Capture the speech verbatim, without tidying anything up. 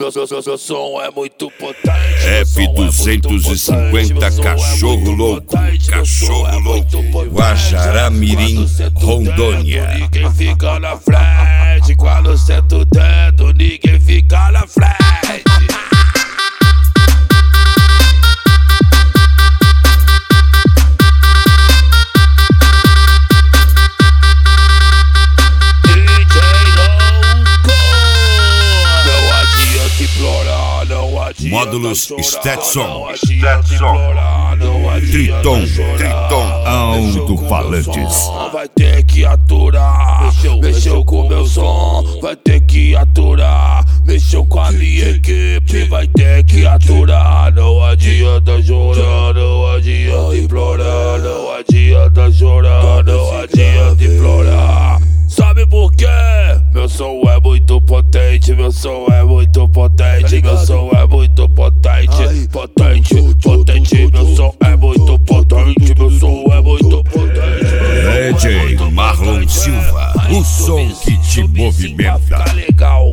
Meu, meu, meu, meu som é muito potente. F duzentos e cinquenta, cachorro louco, cachorro louco, Guajará-Mirim, Rondônia. Ninguém fica na frente, quando senta o dedo, ninguém fica na frente. Módulos Stetson, Stetson, Triton, Triton, alto-falantes. Vai ter que aturar, mexeu, mexeu com meu som. Vai ter que aturar, mexeu com a minha equipe. Vai ter que aturar, não adianta chorar, não adianta implorar, não adianta chorar, não adianta implorar. Sabe por quê? Meu som é muito potente, meu som é muito potente, meu som é muito potente, potente, potente, meu som é muito potente, meu som é muito potente. D J Marlon Silva, o som que te movimenta. Fica legal.